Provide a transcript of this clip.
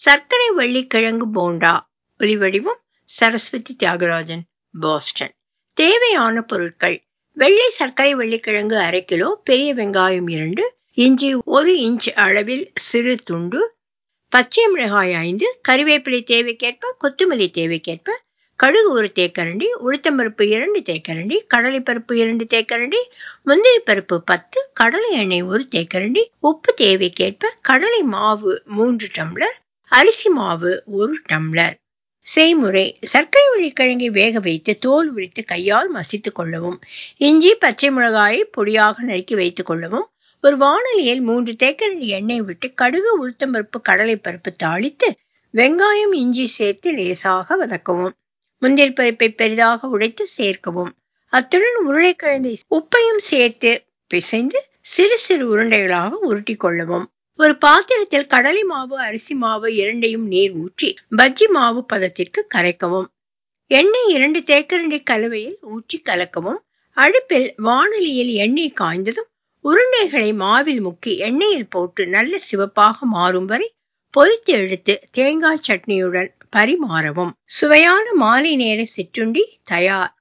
சர்க்கரை வள்ளிக்கிழங்கு போண்டா. ஒலிவடிவம் சரஸ்வதி தியாகராஜன், பாஸ்டன். தேவையான பொருட்கள்: வெள்ளை சர்க்கரை வள்ளிக்கிழங்கு 1/2 கிலோ, பெரிய வெங்காயம் 2, இஞ்சி 1 இன்ச் அளவில் சிறு துண்டு, பச்சை மிளகாய் 5, கறிவேப்பிலை தேவைக்கேற்ப, கொத்தமல்லி தேவைக்கேற்ப, கடுகு 1 தேக்கரண்டி, உளுத்தம்பருப்பு 2 தேக்கரண்டி, கடலைப்பருப்பு 2 தேக்கரண்டி, முந்திரி பருப்பு 10, கடலை எண்ணெய் 1 தேக்கரண்டி, உப்பு தேவைக்கேற்ப, கடலை மாவு 3 டம்ளர், அரிசி மாவு 1 டம்ளர். செய்முறை: சர்க்கரை வள்ளிக்கிழங்கை வேக வைத்து தோல் உரித்து கையால் மசித்துக் கொள்ளவும். இஞ்சி, பச்சை மிளகாயை பொடியாக நறுக்கி வைத்துக் கொள்ளவும். ஒரு வாணலியில் 3 தேக்கரண்டி எண்ணெய் விட்டு கடுகு, உளுத்தம்பருப்பு, கடலைப்பருப்பு தாளித்து வெங்காயம், இஞ்சி சேர்த்து லேசாக வதக்கவும். முந்திரி பருப்பை பெரிதாக உடைத்து சேர்க்கவும். அத்துடன் உருளைக்கிழங்கை உப்பையும் சேர்த்து பிசைந்து சிறு சிறு உருண்டைகளாக உருட்டி கொள்ளவும். ஒரு பாத்திரத்தில் கடலை மாவு, அரிசி மாவு இரண்டையும் நீர் ஊற்றி பஜ்ஜி மாவு பதத்திற்கு கரைக்கவும். எண்ணெய் 2 தேக்கரண்டி கலவையில் ஊற்றி கலக்கவும். அடுப்பில் வாணலியில் எண்ணெய் காய்ந்ததும் உருண்டைகளை மாவில் முக்கி எண்ணெயில் போட்டு நல்ல சிவப்பாக மாறும் வரை பொரித்து எடுத்து தேங்காய் சட்னியுடன் பரிமாறவும். சுவையான மாலை நேர சிற்றுண்டி தயார்.